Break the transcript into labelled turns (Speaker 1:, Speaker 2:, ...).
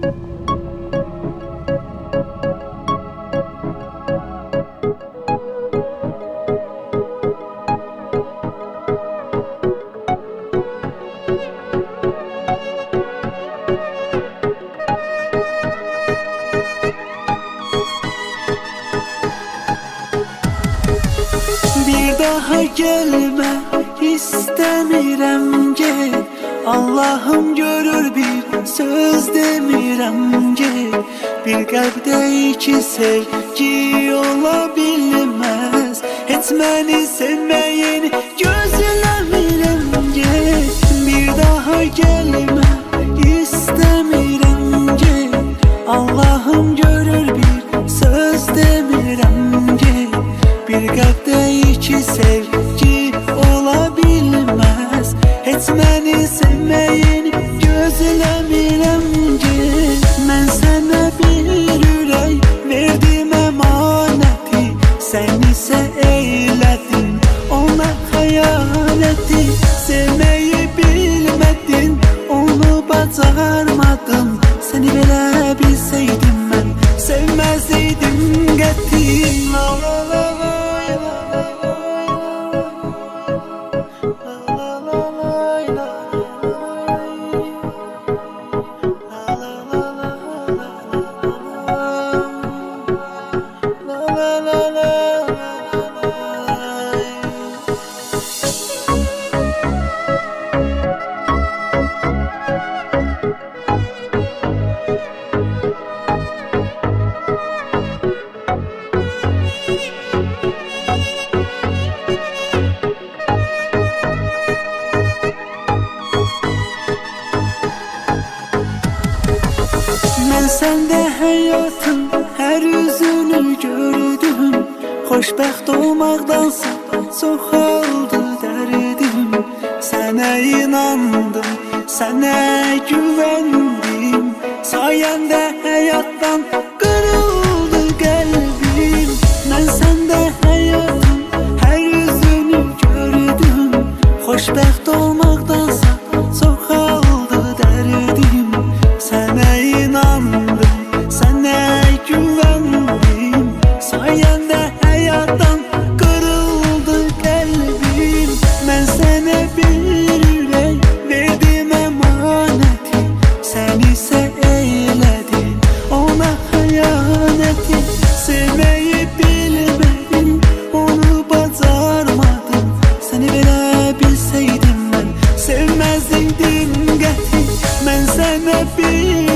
Speaker 1: Bir daha gelme istəmirəm get. Allah'ım görür bir söz demirəm get. Bir qəlbdə iki sevgi ola bilməz. Heç məni sevməyini gözləmirəm get. Bir daha gelme istəmirəm get. Allah'ım görür bir söz demirəm get. Bir qəlbdə iki sevgi ola bilməz. Heç məni sevməyini gözləmirəm get. Mən sənə bir ürək verdim əmanəti. Sən isə eylədin ona xəyanəti. Sevməyi bilmədin, onu bacarmadın. Səni belə bilsəydim mən sevməzdim qəti. La la la la. Mən səndə həyatın hər üzünü gördüm. Xoşbəxt olmaqdansa çoxaldı dərdim. Sənə inandım, sənə güvəndim. Sayəndə həyatdan qırıldı qəlbim. Mən səndə həyatın hər üzünü gördüm. Xoşbəxt olmaqdansa çoxaldı dərdim. Sənə inandım, sənə güvəndim. Sayəndə həyatdan qırıldı qəlbim. Mən sənə bir ürək verdim əmanəti. Sən isə eylədin ona xəyanəti. Sevməyi bilmədin, onu bacarmadın. Səni belə bilsəydim mən sevməzdim qəti. Mən sənə bir